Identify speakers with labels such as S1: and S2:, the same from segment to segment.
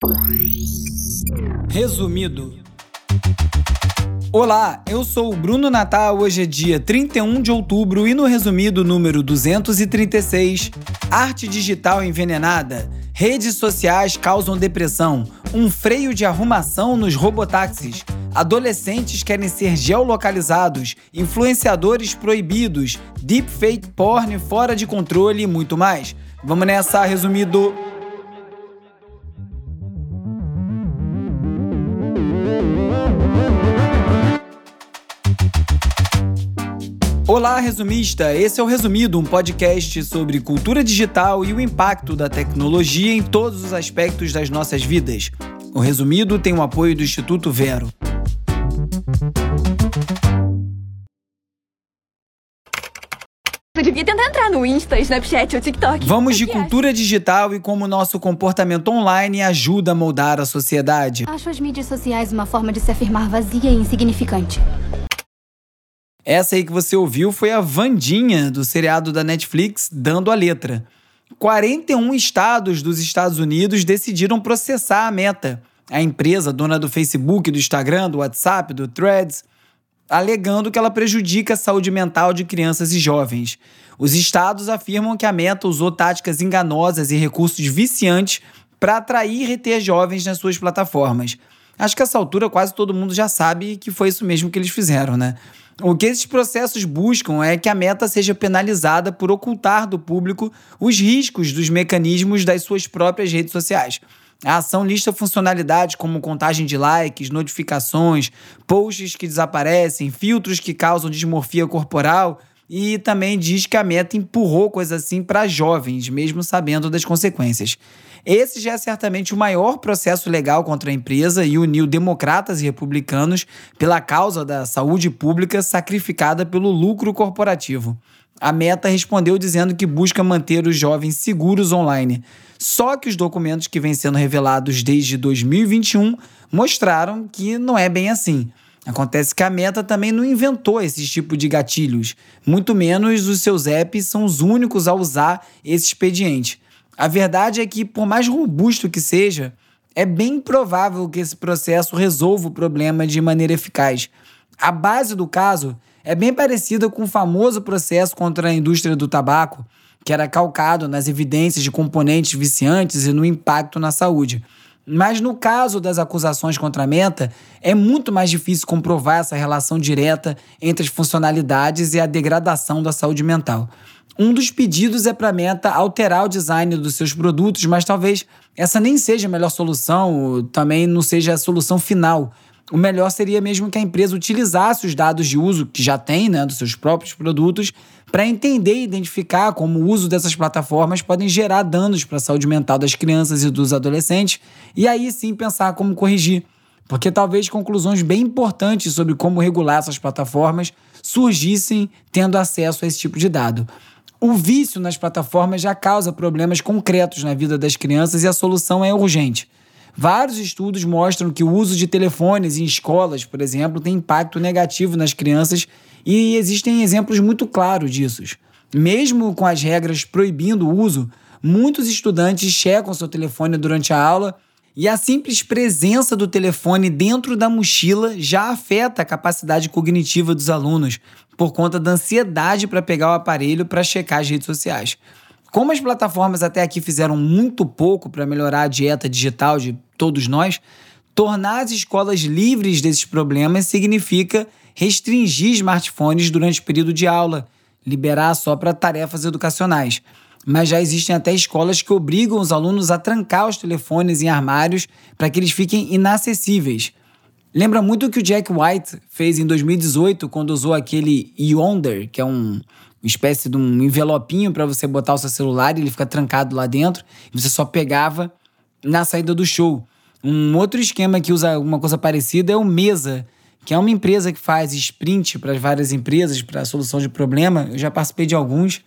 S1: Resumido. Olá, eu sou o Bruno Natal, hoje é dia 31 de outubro e no resumido número 236, arte digital envenenada, redes sociais causam depressão, um freio de arrumação nos robotáxis, adolescentes querem ser geolocalizados, influenciadores proibidos, deepfake porn fora de controle e muito mais. Vamos nessa, resumido. Olá, resumista! Esse é o Resumido, um podcast sobre cultura digital e o impacto da tecnologia em todos os aspectos das nossas vidas. O Resumido tem o apoio do Instituto Vero.
S2: Eu devia tentar entrar no Insta, Snapchat ou TikTok.
S1: Vamos de cultura digital e como nosso comportamento online ajuda a moldar a sociedade.
S2: Acho as mídias sociais uma forma de se afirmar vazia e insignificante.
S1: Essa aí que você ouviu foi a Wandinha, do seriado da Netflix, Dando a Letra. 41 estados dos Estados Unidos decidiram processar a Meta, a empresa dona do Facebook, do Instagram, do WhatsApp, do Threads, alegando que ela prejudica a saúde mental de crianças e jovens. Os estados afirmam que a Meta usou táticas enganosas e recursos viciantes para atrair e reter jovens nas suas plataformas. Acho que a essa altura quase todo mundo já sabe que foi isso mesmo que eles fizeram, né? O que esses processos buscam é que a Meta seja penalizada por ocultar do público os riscos dos mecanismos das suas próprias redes sociais. A ação lista funcionalidades como contagem de likes, notificações, posts que desaparecem, filtros que causam dismorfia corporal e também diz que a Meta empurrou coisas assim para jovens, mesmo sabendo das consequências. Esse já é certamente o maior processo legal contra a empresa e uniu democratas e republicanos pela causa da saúde pública sacrificada pelo lucro corporativo. A Meta respondeu dizendo que busca manter os jovens seguros online. Só que os documentos que vêm sendo revelados desde 2021 mostraram que não é bem assim. Acontece que a Meta também não inventou esse tipo de gatilhos, muito menos os seus apps são os únicos a usar esse expediente. A verdade é que, por mais robusto que seja, é bem provável que esse processo resolva o problema de maneira eficaz. A base do caso é bem parecida com o famoso processo contra a indústria do tabaco, que era calcado nas evidências de componentes viciantes e no impacto na saúde. Mas no caso das acusações contra a Meta, é muito mais difícil comprovar essa relação direta entre as funcionalidades e a degradação da saúde mental. Um dos pedidos é para a Meta alterar o design dos seus produtos, mas talvez essa nem seja a melhor solução, também não seja a solução final. O melhor seria mesmo que a empresa utilizasse os dados de uso que já tem, né, dos seus próprios produtos, para entender e identificar como o uso dessas plataformas podem gerar danos para a saúde mental das crianças e dos adolescentes, e aí sim pensar como corrigir. Porque talvez conclusões bem importantes sobre como regular essas plataformas surgissem tendo acesso a esse tipo de dado. O vício nas plataformas já causa problemas concretos na vida das crianças e a solução é urgente. Vários estudos mostram que o uso de telefones em escolas, por exemplo, tem impacto negativo nas crianças e existem exemplos muito claros disso. Mesmo com as regras proibindo o uso, muitos estudantes checam seu telefone durante a aula e a simples presença do telefone dentro da mochila já afeta a capacidade cognitiva dos alunos por conta da ansiedade para pegar o aparelho para checar as redes sociais. Como as plataformas até aqui fizeram muito pouco para melhorar a dieta digital de todos nós, tornar as escolas livres desses problemas significa restringir smartphones durante o período de aula, liberar só para tarefas educacionais. Mas já existem até escolas que obrigam os alunos a trancar os telefones em armários para que eles fiquem inacessíveis. Lembra muito o que o Jack White fez em 2018, quando usou aquele Yonder, que é uma espécie de um envelopinho para você botar o seu celular e ele fica trancado lá dentro, e você só pegava na saída do show. Um outro esquema que usa alguma coisa parecida é o Mesa, que é uma empresa que faz sprint para várias empresas, para a solução de problema. Eu já participei de alguns.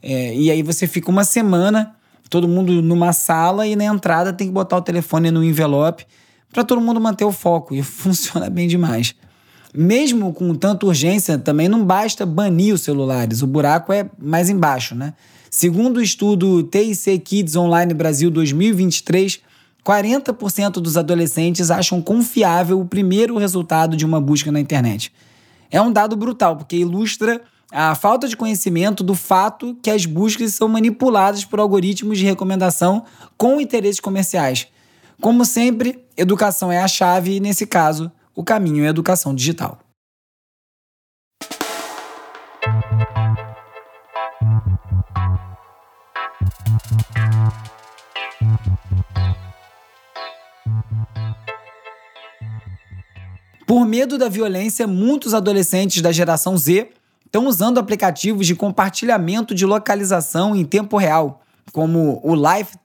S1: E aí você fica uma semana, todo mundo numa sala e na entrada tem que botar o telefone no envelope para todo mundo manter o foco. E funciona bem demais. Mesmo com tanta urgência, também não basta banir os celulares. O buraco é mais embaixo, né? Segundo o estudo TIC Kids Online Brasil 2023, 40% dos adolescentes acham confiável o primeiro resultado de uma busca na internet. É um dado brutal, porque ilustra a falta de conhecimento do fato que as buscas são manipuladas por algoritmos de recomendação com interesses comerciais. Como sempre, educação é a chave e, nesse caso, o caminho é a educação digital. Por medo da violência, muitos adolescentes da geração Z estão usando aplicativos de compartilhamento de localização em tempo real, como o Life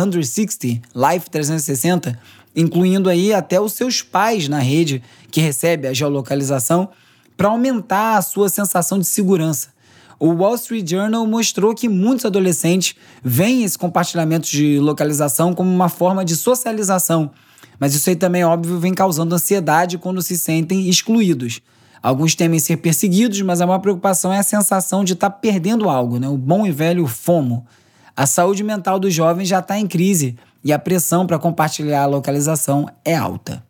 S1: 360, incluindo aí até os seus pais na rede que recebe a geolocalização, para aumentar a sua sensação de segurança. O Wall Street Journal mostrou que muitos adolescentes veem esse compartilhamento de localização como uma forma de socialização, mas isso aí também, óbvio, vem causando ansiedade quando se sentem excluídos. Alguns temem ser perseguidos, mas a maior preocupação é a sensação de estar perdendo algo, né? O bom e velho FOMO. A saúde mental dos jovens já está em crise e a pressão para compartilhar a localização é alta.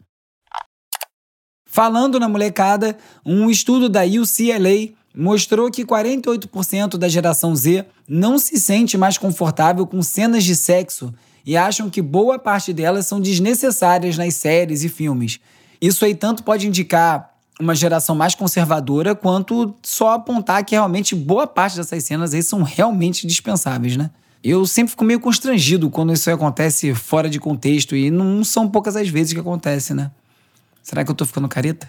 S1: Falando na molecada, um estudo da UCLA mostrou que 48% da geração Z não se sente mais confortável com cenas de sexo e acham que boa parte delas são desnecessárias nas séries e filmes. Isso aí tanto pode indicar uma geração mais conservadora, quanto só apontar que realmente boa parte dessas cenas aí são realmente dispensáveis, né? Eu sempre fico meio constrangido quando isso acontece fora de contexto e não são poucas as vezes que acontece, né? Será que eu tô ficando careta?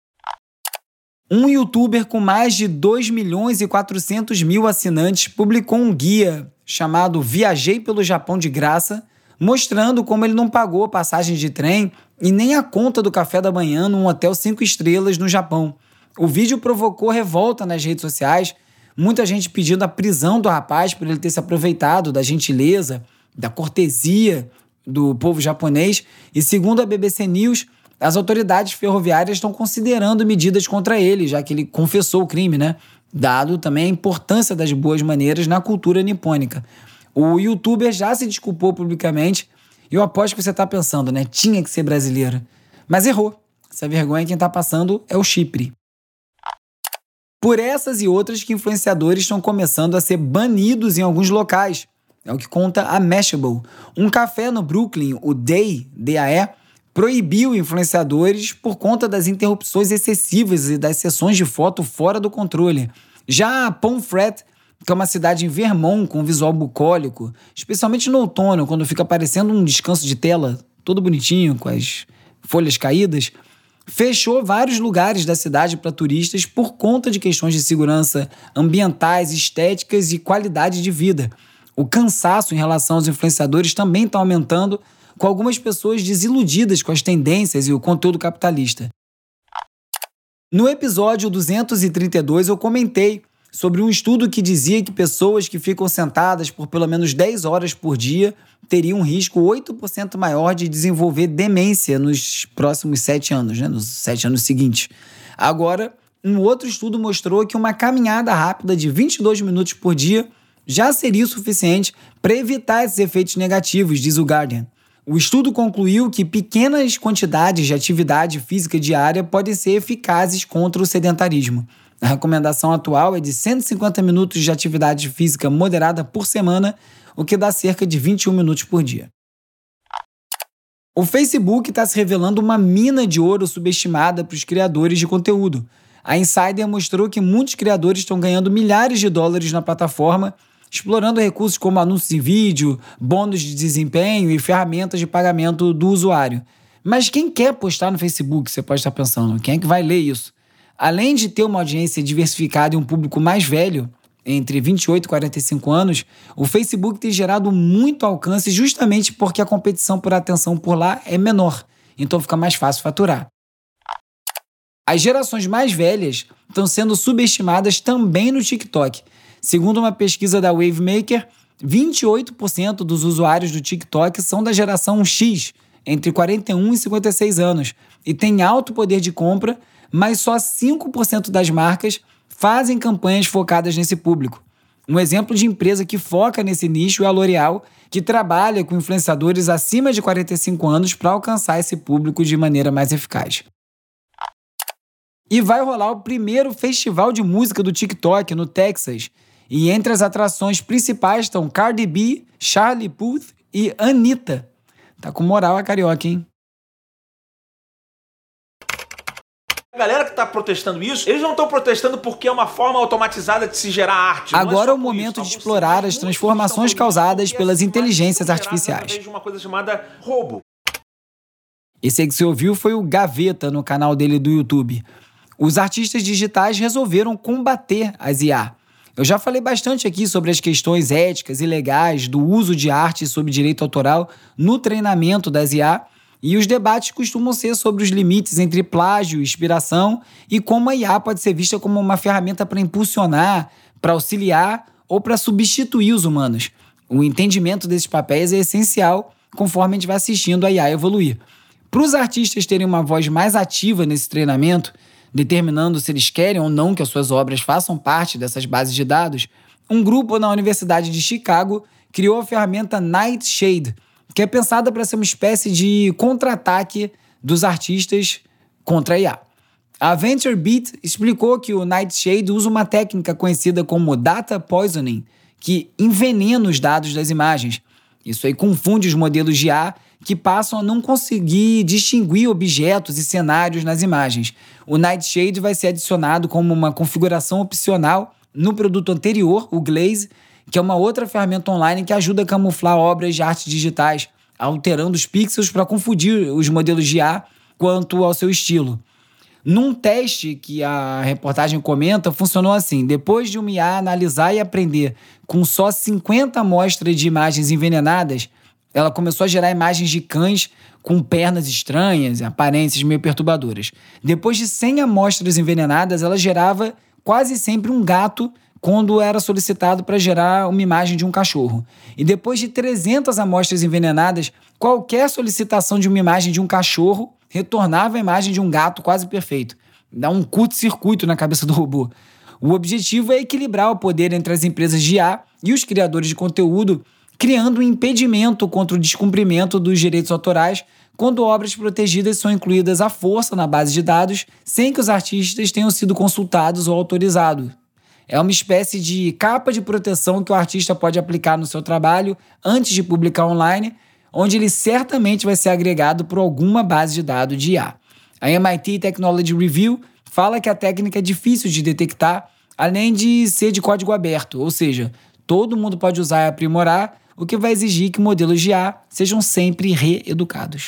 S1: Um youtuber com mais de 2.400.000 assinantes publicou um guia chamado Viajei pelo Japão de Graça, mostrando como ele não pagou passagem de trem e nem a conta do café da manhã num hotel 5 estrelas no Japão. O vídeo provocou revolta nas redes sociais, muita gente pedindo a prisão do rapaz por ele ter se aproveitado da gentileza, da cortesia do povo japonês, e segundo a BBC News, as autoridades ferroviárias estão considerando medidas contra ele, já que ele confessou o crime, né? Dado também a importância das boas maneiras na cultura nipônica. O youtuber já se desculpou publicamente e eu aposto que você está pensando, né? Tinha que ser brasileiro. Mas errou. Essa vergonha quem está passando é o Chipre. Por essas e outras que influenciadores estão começando a ser banidos em alguns locais. É o que conta a Mashable. Um café no Brooklyn, o DAE, D-A-E, proibiu influenciadores por conta das interrupções excessivas e das sessões de foto fora do controle. Já a Pomfret, que é uma cidade em Vermont com visual bucólico, especialmente no outono, quando fica parecendo um descanso de tela, todo bonitinho, com as folhas caídas, fechou vários lugares da cidade para turistas por conta de questões de segurança ambientais, estéticas e qualidade de vida. O cansaço em relação aos influenciadores também está aumentando, com algumas pessoas desiludidas com as tendências e o conteúdo capitalista. No episódio 232, eu comentei sobre um estudo que dizia que pessoas que ficam sentadas por pelo menos 10 horas por dia teriam um risco 8% maior de desenvolver demência nos próximos 7 anos, né? Nos 7 anos seguintes. Agora, um outro estudo mostrou que uma caminhada rápida de 22 minutos por dia já seria o suficiente para evitar esses efeitos negativos, diz o Guardian. O estudo concluiu que pequenas quantidades de atividade física diária podem ser eficazes contra o sedentarismo. A recomendação atual é de 150 minutos de atividade física moderada por semana, o que dá cerca de 21 minutos por dia. O Facebook está se revelando uma mina de ouro subestimada para os criadores de conteúdo. A Insider mostrou que muitos criadores estão ganhando milhares de dólares na plataforma, explorando recursos como anúncios em vídeo, bônus de desempenho e ferramentas de pagamento do usuário. Mas quem quer postar no Facebook, você pode estar pensando, quem é que vai ler isso? Além de ter uma audiência diversificada e um público mais velho, entre 28 e 45 anos, o Facebook tem gerado muito alcance justamente porque a competição por atenção por lá é menor, então fica mais fácil faturar. As gerações mais velhas estão sendo subestimadas também no TikTok. Segundo uma pesquisa da Wavemaker, 28% dos usuários do TikTok são da geração X, entre 41 e 56 anos, e têm alto poder de compra, mas só 5% das marcas fazem campanhas focadas nesse público. Um exemplo de empresa que foca nesse nicho é a L'Oréal, que trabalha com influenciadores acima de 45 anos para alcançar esse público de maneira mais eficaz. E vai rolar o primeiro festival de música do TikTok no Texas. E entre as atrações principais estão Cardi B, Charlie Puth e Anitta. Tá com moral a carioca, hein?
S3: A galera que está protestando isso, eles não estão protestando porque é uma forma automatizada de se gerar arte.
S1: Agora é o momento de explorar as transformações causadas pelas inteligências artificiais.
S3: De uma coisa chamada roubo.
S1: Esse aí que você ouviu foi o Gaveta no canal dele do YouTube. Os artistas digitais resolveram combater as IA. Eu já falei bastante aqui sobre as questões éticas e legais do uso de arte sob direito autoral no treinamento das IA, e os debates costumam ser sobre os limites entre plágio e inspiração e como a IA pode ser vista como uma ferramenta para impulsionar, para auxiliar ou para substituir os humanos. O entendimento desses papéis é essencial conforme a gente vai assistindo a IA evoluir. Para os artistas terem uma voz mais ativa nesse treinamento, determinando se eles querem ou não que as suas obras façam parte dessas bases de dados, um grupo na Universidade de Chicago criou a ferramenta Nightshade, que é pensada para ser uma espécie de contra-ataque dos artistas contra a IA. A VentureBeat explicou que o Nightshade usa uma técnica conhecida como data poisoning, que envenena os dados das imagens. Isso aí confunde os modelos de IA que passam a não conseguir distinguir objetos e cenários nas imagens. O Nightshade vai ser adicionado como uma configuração opcional no produto anterior, o Glaze, que é uma outra ferramenta online que ajuda a camuflar obras de arte digitais, alterando os pixels para confundir os modelos de IA quanto ao seu estilo. Num teste que a reportagem comenta, funcionou assim: depois de uma IA analisar e aprender com só 50 amostras de imagens envenenadas, ela começou a gerar imagens de cães com pernas estranhas e aparências meio perturbadoras. Depois de 100 amostras envenenadas, ela gerava quase sempre um gato quando era solicitado para gerar uma imagem de um cachorro. E depois de 300 amostras envenenadas, qualquer solicitação de uma imagem de um cachorro retornava a imagem de um gato quase perfeito. Dá um curto-circuito na cabeça do robô. O objetivo é equilibrar o poder entre as empresas de IA e os criadores de conteúdo, criando um impedimento contra o descumprimento dos direitos autorais quando obras protegidas são incluídas à força na base de dados sem que os artistas tenham sido consultados ou autorizados. É uma espécie de capa de proteção que o artista pode aplicar no seu trabalho antes de publicar online, onde ele certamente vai ser agregado por alguma base de dados de IA. A MIT Technology Review fala que a técnica é difícil de detectar, além de ser de código aberto, ou seja, todo mundo pode usar e aprimorar, o que vai exigir que modelos de IA sejam sempre reeducados.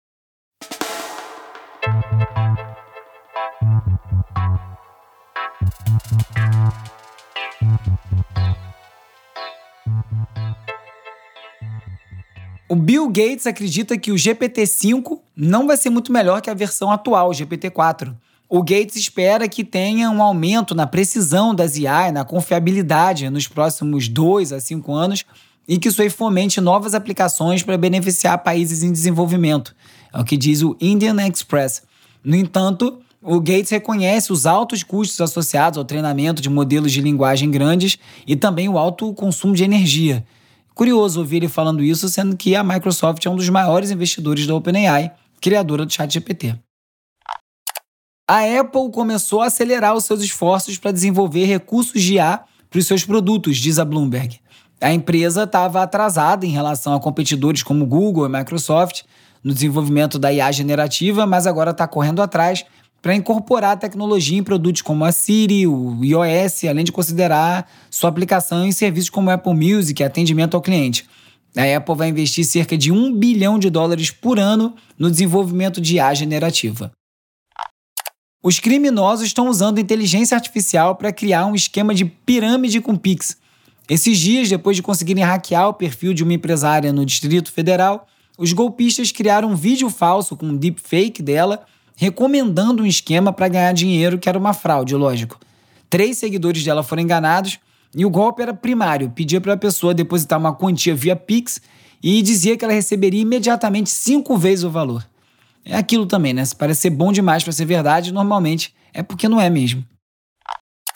S1: O Bill Gates acredita que o GPT-5 não vai ser muito melhor que a versão atual, o GPT-4. O Gates espera que tenha um aumento na precisão das IA e na confiabilidade nos próximos 2 a 5 anos e que isso aí fomente novas aplicações para beneficiar países em desenvolvimento. É o que diz o Indian Express. No entanto, o Gates reconhece os altos custos associados ao treinamento de modelos de linguagem grandes e também o alto consumo de energia. Curioso ouvir ele falando isso, sendo que a Microsoft é um dos maiores investidores da OpenAI, criadora do ChatGPT. A Apple começou a acelerar os seus esforços para desenvolver recursos de IA para os seus produtos, diz a Bloomberg. A empresa estava atrasada em relação a competidores como Google e Microsoft no desenvolvimento da IA generativa, mas agora está correndo atrás para incorporar a tecnologia em produtos como a Siri, o iOS, além de considerar sua aplicação em serviços como Apple Music e atendimento ao cliente. A Apple vai investir cerca de $1 bilhão por ano no desenvolvimento de IA generativa. Os criminosos estão usando inteligência artificial para criar um esquema de pirâmide com Pix. Esses dias, depois de conseguirem hackear o perfil de uma empresária no Distrito Federal, os golpistas criaram um vídeo falso com um deepfake dela, recomendando um esquema para ganhar dinheiro que era uma fraude, lógico. 3 seguidores dela foram enganados e o golpe era primário, pedia para a pessoa depositar uma quantia via Pix e dizia que ela receberia imediatamente 5 vezes o valor. É aquilo também, né? Se parece ser bom demais para ser verdade, normalmente é porque não é mesmo.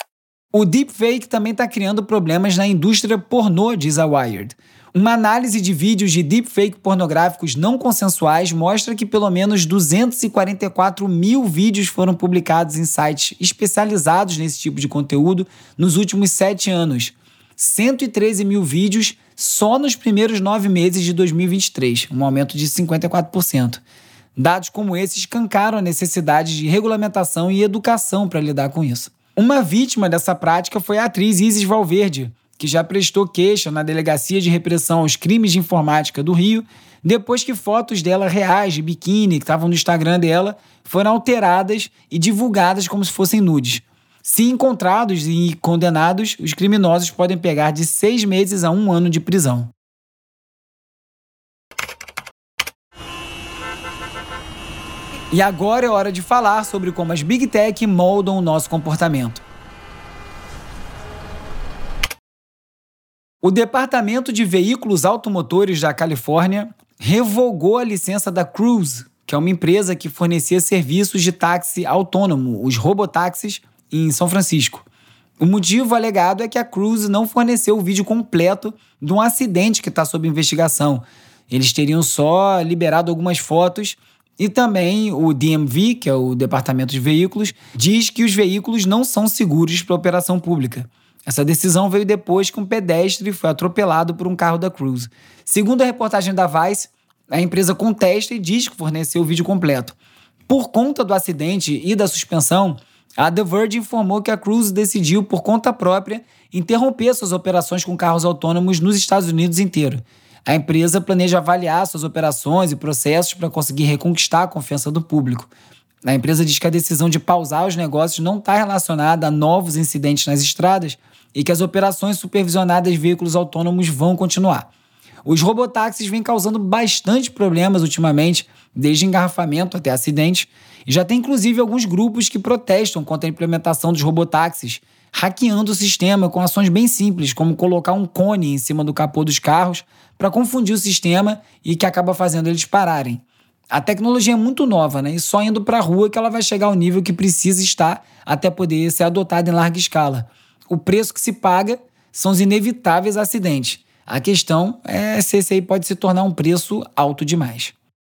S1: O deepfake também está criando problemas na indústria pornô, diz a Wired. Uma análise de vídeos de deepfake pornográficos não consensuais mostra que pelo menos 244 mil vídeos foram publicados em sites especializados nesse tipo de conteúdo nos últimos 7 anos. 113 mil vídeos só nos primeiros 9 meses de 2023, um aumento de 54%. Dados como esses escancaram a necessidade de regulamentação e educação para lidar com isso. Uma vítima dessa prática foi a atriz Isis Valverde, que já prestou queixa na Delegacia de Repressão aos Crimes de Informática do Rio, depois que fotos dela reais de biquíni que estavam no Instagram dela foram alteradas e divulgadas como se fossem nudes. Se encontrados e condenados, os criminosos podem pegar de 6 meses a 1 ano de prisão. E agora é hora de falar sobre como as Big Tech moldam o nosso comportamento. O Departamento de Veículos Automotores da Califórnia revogou a licença da Cruise, que é uma empresa que fornecia serviços de táxi autônomo, os robotáxis, em São Francisco. O motivo alegado é que a Cruise não forneceu o vídeo completo de um acidente que está sob investigação. Eles teriam só liberado algumas fotos e também o DMV, que é o Departamento de Veículos, diz que os veículos não são seguros para operação pública. Essa decisão veio depois que um pedestre foi atropelado por um carro da Cruise. Segundo a reportagem da Vice, a empresa contesta e diz que forneceu o vídeo completo. Por conta do acidente e da suspensão, a The Verge informou que a Cruise decidiu, por conta própria, interromper suas operações com carros autônomos nos Estados Unidos inteiro. A empresa planeja avaliar suas operações e processos para conseguir reconquistar a confiança do público. A empresa diz que a decisão de pausar os negócios não está relacionada a novos incidentes nas estradas e que as operações supervisionadas de veículos autônomos vão continuar. Os robotáxis vêm causando bastante problemas ultimamente, desde engarrafamento até acidentes, e já tem inclusive alguns grupos que protestam contra a implementação dos robotáxis, hackeando o sistema com ações bem simples, como colocar um cone em cima do capô dos carros para confundir o sistema e que acaba fazendo eles pararem. A tecnologia é muito nova, né? E só indo para a rua que ela vai chegar ao nível que precisa estar até poder ser adotada em larga escala. O preço que se paga são os inevitáveis acidentes. A questão é se esse aí pode se tornar um preço alto demais.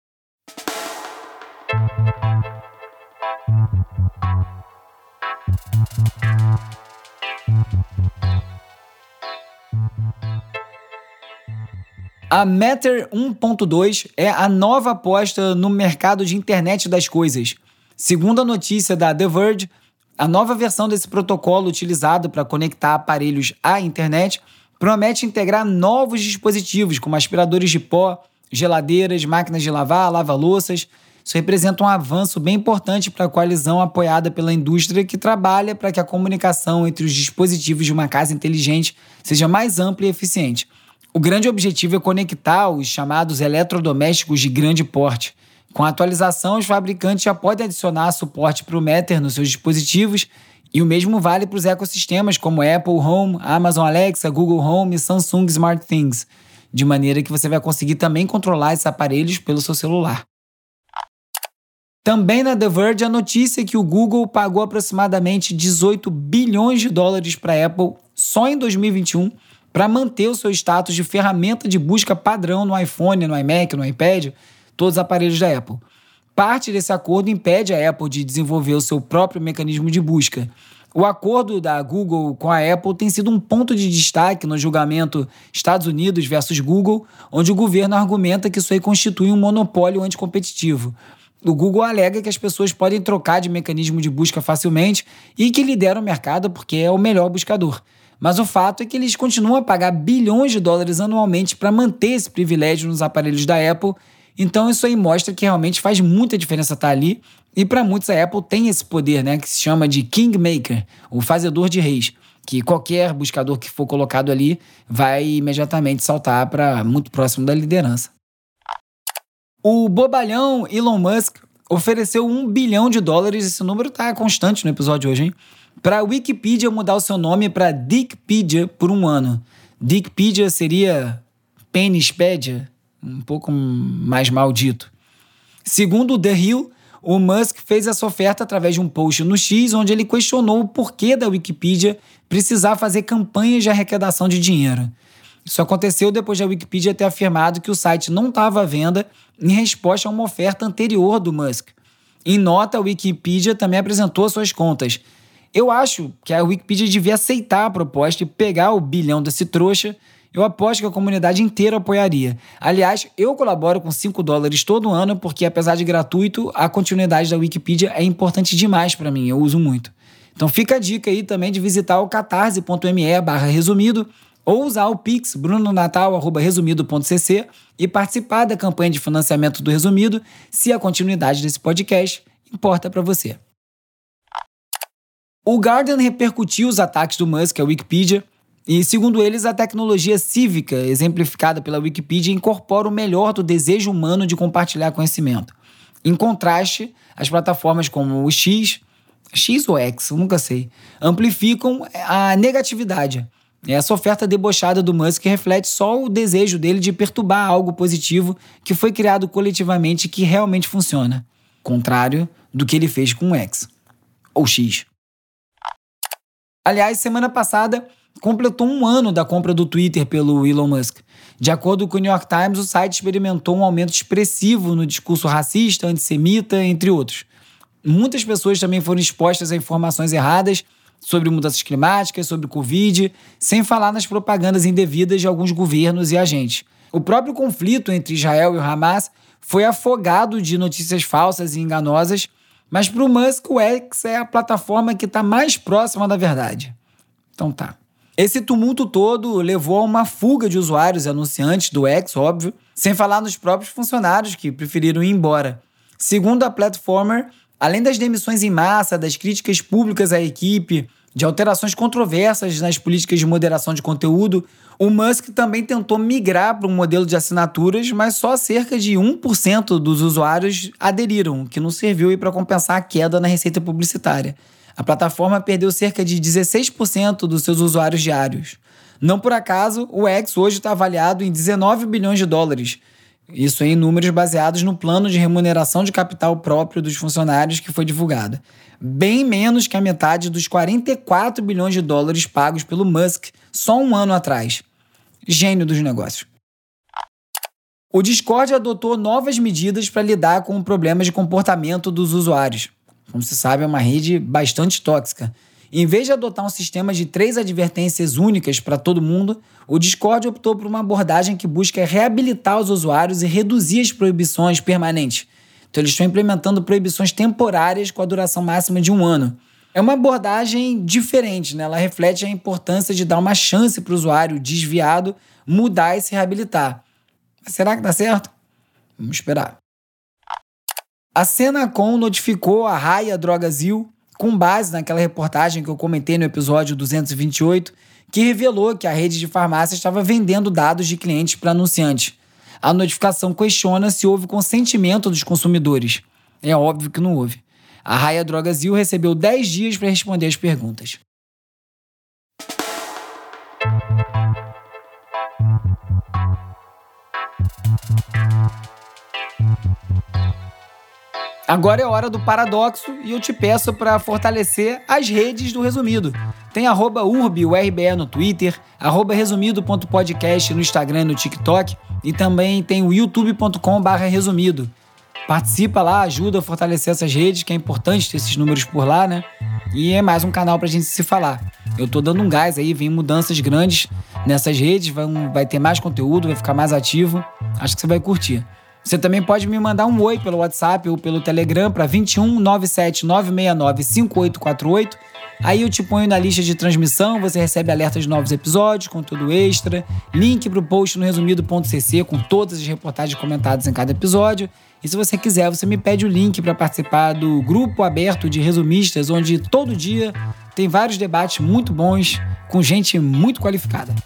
S1: A Matter 1.2 é a nova aposta no mercado de internet das coisas. Segundo a notícia da The Verge, a nova versão desse protocolo utilizado para conectar aparelhos à internet promete integrar novos dispositivos, como aspiradores de pó, geladeiras, máquinas de lavar, lava-louças. Isso representa um avanço bem importante para a coalizão apoiada pela indústria que trabalha para que a comunicação entre os dispositivos de uma casa inteligente seja mais ampla e eficiente. O grande objetivo é conectar os chamados eletrodomésticos de grande porte. Com a atualização, os fabricantes já podem adicionar suporte para o Matter nos seus dispositivos e o mesmo vale para os ecossistemas como Apple Home, Amazon Alexa, Google Home e Samsung SmartThings, de maneira que você vai conseguir também controlar esses aparelhos pelo seu celular. Também na The Verge a notícia é que o Google pagou aproximadamente 18 bilhões de dólares para a Apple só em 2021 para manter o seu status de ferramenta de busca padrão no iPhone, no iMac, no iPad, todos os aparelhos da Apple. Parte desse acordo impede a Apple de desenvolver o seu próprio mecanismo de busca. O acordo da Google com a Apple tem sido um ponto de destaque no julgamento Estados Unidos versus Google, onde o governo argumenta que isso aí constitui um monopólio anticompetitivo. O Google alega que as pessoas podem trocar de mecanismo de busca facilmente e que lidera o mercado porque é o melhor buscador. Mas o fato é que eles continuam a pagar bilhões de dólares anualmente para manter esse privilégio nos aparelhos da Apple. Então isso aí mostra que realmente faz muita diferença estar ali. E para muitos a Apple tem esse poder, né, que se chama de Kingmaker, o fazedor de reis, que qualquer buscador que for colocado ali vai imediatamente saltar para muito próximo da liderança. O bobalhão Elon Musk ofereceu $1 bilhão, esse número está constante no episódio de hoje, hein? Para a Wikipedia mudar o seu nome para Dickpedia por 1 ano. Dickpedia seria Penispedia, um pouco mais maldito. Segundo o The Hill, o Musk fez essa oferta através de um post no X, onde ele questionou o porquê da Wikipedia precisar fazer campanhas de arrecadação de dinheiro. Isso aconteceu depois da Wikipedia ter afirmado que o site não estava à venda em resposta a uma oferta anterior do Musk. Em nota, a Wikipedia também apresentou suas contas. Eu acho que a Wikipedia devia aceitar a proposta e pegar o bilhão desse trouxa. Eu aposto que a comunidade inteira apoiaria. Aliás, eu colaboro com $5 todo ano porque, apesar de gratuito, a continuidade da Wikipedia é importante demais para mim, eu uso muito. Então fica a dica aí também de visitar o catarse.me/resumido ou usar o Pix brunonatal@resumido.cc e participar da campanha de financiamento do Resumido se a continuidade desse podcast importa para você. O Guardian repercutiu os ataques do Musk à Wikipedia e, segundo eles, a tecnologia cívica exemplificada pela Wikipedia incorpora o melhor do desejo humano de compartilhar conhecimento. Em contraste, as plataformas como o X ou X, eu nunca sei, amplificam a negatividade. Essa oferta debochada do Musk reflete só o desejo dele de perturbar algo positivo que foi criado coletivamente e que realmente funciona, contrário do que ele fez com o X, ou X. Aliás, semana passada completou 1 ano da compra do Twitter pelo Elon Musk. De acordo com o New York Times, o site experimentou um aumento expressivo no discurso racista, antissemita, entre outros. Muitas pessoas também foram expostas a informações erradas sobre mudanças climáticas, sobre Covid, sem falar nas propagandas indevidas de alguns governos e agentes. O próprio conflito entre Israel e o Hamas foi afogado de notícias falsas e enganosas, mas para o Musk, o X é a plataforma que está mais próxima da verdade. Então tá. Esse tumulto todo levou a uma fuga de usuários e anunciantes do X, óbvio, sem falar nos próprios funcionários que preferiram ir embora. Segundo a Platformer, além das demissões em massa, das críticas públicas à equipe, de alterações controversas nas políticas de moderação de conteúdo, o Musk também tentou migrar para um modelo de assinaturas, mas só cerca de 1% dos usuários aderiram, o que não serviu para compensar a queda na receita publicitária. A plataforma perdeu cerca de 16% dos seus usuários diários. Não por acaso, o X hoje está avaliado em $19 bilhões. Isso em números baseados no plano de remuneração de capital próprio dos funcionários que foi divulgado. Bem menos que a metade dos $44 bilhões pagos pelo Musk só 1 ano atrás. Gênio dos negócios. O Discord adotou novas medidas para lidar com problemas de comportamento dos usuários. Como se sabe, é uma rede bastante tóxica. Em vez de adotar um sistema de 3 advertências únicas para todo mundo, o Discord optou por uma abordagem que busca reabilitar os usuários e reduzir as proibições permanentes. Então, eles estão implementando proibições temporárias com a duração máxima de 1 ano. É uma abordagem diferente, né? Ela reflete a importância de dar uma chance para o usuário desviado mudar e se reabilitar. Mas será que dá certo? Vamos esperar. A Senacom notificou a Raia Drogasil, com base naquela reportagem que eu comentei no episódio 228, que revelou que a rede de farmácias estava vendendo dados de clientes para anunciantes. A notificação questiona se houve consentimento dos consumidores. É óbvio que não houve. A Raia Drogasil recebeu 10 dias para responder as perguntas. Agora é hora do paradoxo e eu te peço para fortalecer as redes do Resumido. Tem @urbe no Twitter, @resumido.podcast no Instagram e no TikTok e também tem o youtube.com/resumido. Participa lá, ajuda a fortalecer essas redes, que é importante ter esses números por lá, né? E é mais um canal pra gente se falar. Eu tô dando um gás aí, vem mudanças grandes nessas redes, vai ter mais conteúdo, vai ficar mais ativo. Acho que você vai curtir. Você também pode me mandar um oi pelo WhatsApp ou pelo Telegram para 21 97 969 5848. Aí eu te ponho na lista de transmissão, você recebe alertas de novos episódios, conteúdo extra, link pro post no resumido.cc com todas as reportagens comentadas em cada episódio. E se você quiser, você me pede o link para participar do grupo aberto de resumistas, onde todo dia tem vários debates muito bons com gente muito qualificada.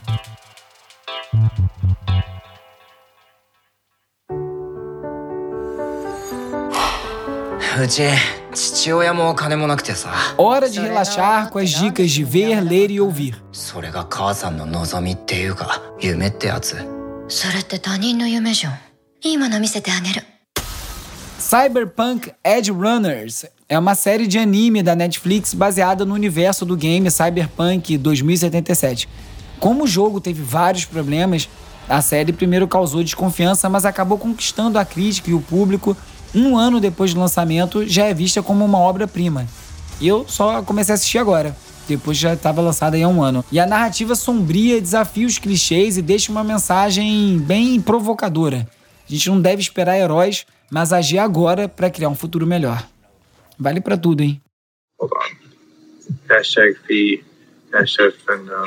S4: うち父親も金もなくてさ。
S1: Hora de relaxar com as dicas de ver, ler e ouvir.
S4: それが母さんの望みっていうか夢ってやつ。
S5: それって他人の夢じゃん。いいもの見せてあげる。
S1: Cyberpunk Edge Runners é uma série de anime da Netflix baseada no universo do game Cyberpunk 2077. Como o jogo teve vários problemas, a série primeiro causou desconfiança, mas acabou conquistando a crítica e o público. Um ano depois do lançamento, já é vista como uma obra-prima. E eu só comecei a assistir agora, depois já estava lançada aí há um ano. E a narrativa sombria desafia os clichês e deixa uma mensagem bem provocadora. A gente não deve esperar heróis, mas agir agora para criar um futuro melhor. Vale pra tudo, hein?
S5: Hold on. #Fee, #Fandom,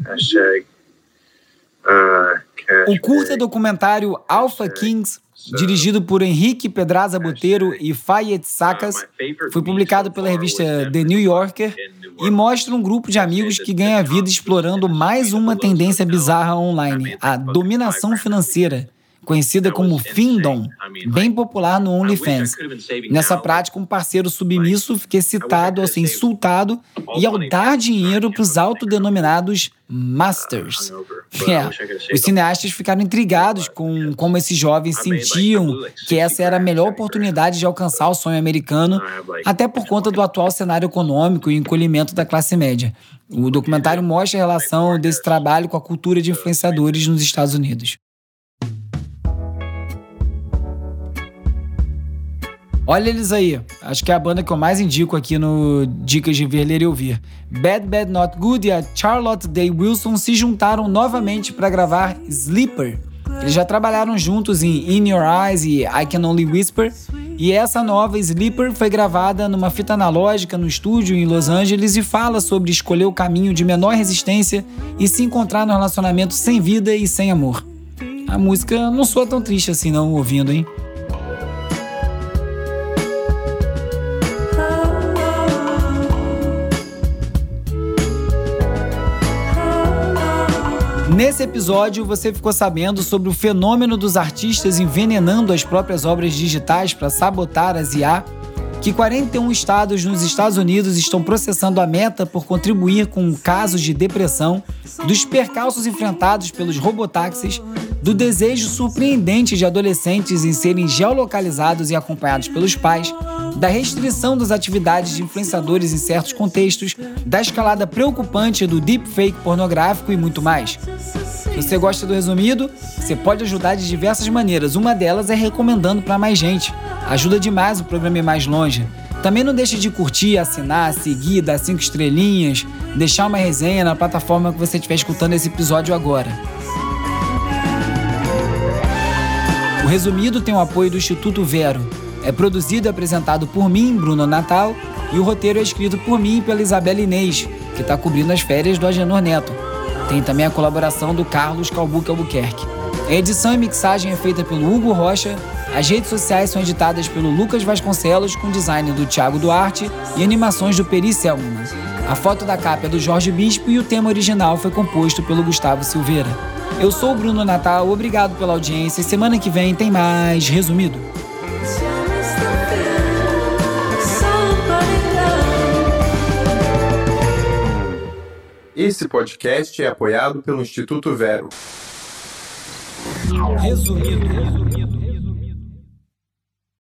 S1: O curta documentário Alpha Kings, dirigido por Henrique Pedraza Botelho e Fayed Sakas, foi publicado pela revista The New Yorker e mostra um grupo de amigos que ganha vida explorando mais uma tendência bizarra online, a dominação financeira, conhecida como Findom, bem popular no OnlyFans. Nessa prática, um parceiro submisso fica excitado ao ser insultado e ao dar dinheiro para os autodenominados Masters. Os cineastas ficaram intrigados com como esses jovens sentiam que essa era a melhor oportunidade de alcançar o sonho americano, até por conta do atual cenário econômico e encolhimento da classe média. O documentário mostra a relação desse trabalho com a cultura de influenciadores nos Estados Unidos. Olha eles aí, acho que é a banda que eu mais indico aqui no Dicas de Ver, Ler e Ouvir. Bad Bad Not Good e a Charlotte Day Wilson se juntaram novamente para gravar Sleeper. Eles já trabalharam juntos em In Your Eyes e I Can Only Whisper, e essa nova Sleeper foi gravada numa fita analógica no estúdio em Los Angeles e fala sobre escolher o caminho de menor resistência e se encontrar no relacionamento sem vida e sem amor. A música não soa tão triste assim não, ouvindo, hein? Nesse episódio, você ficou sabendo sobre o fenômeno dos artistas envenenando as próprias obras digitais para sabotar as IA, que 41 estados nos Estados Unidos estão processando a Meta por contribuir com casos de depressão, dos percalços enfrentados pelos robotáxis, do desejo surpreendente de adolescentes em serem geolocalizados e acompanhados pelos pais, da restrição das atividades de influenciadores em certos contextos, da escalada preocupante do deepfake pornográfico e muito mais. Se você gosta do resumido, você pode ajudar de diversas maneiras. Uma delas é recomendando para mais gente. Ajuda demais o programa ir mais longe. Também não deixe de curtir, assinar, seguir, dar 5 estrelinhas, deixar uma resenha na plataforma que você estiver escutando esse episódio agora. O resumido tem o apoio do Instituto Vero. É produzido e apresentado por mim, Bruno Natal, e o roteiro é escrito por mim e pela Isabela Inês, que está cobrindo as férias do Agenor Neto. Tem também a colaboração do Carlos Calbuque Albuquerque. A edição e mixagem é feita pelo Hugo Rocha, as redes sociais são editadas pelo Lucas Vasconcelos, com design do Thiago Duarte e animações do Peri Selman. A foto da capa é do Jorge Bispo e o tema original foi composto pelo Gustavo Silveira. Eu sou o Bruno Natal, obrigado pela audiência e semana que vem tem mais Resumido.
S6: Esse podcast é apoiado pelo Instituto Vero.
S1: Resumido.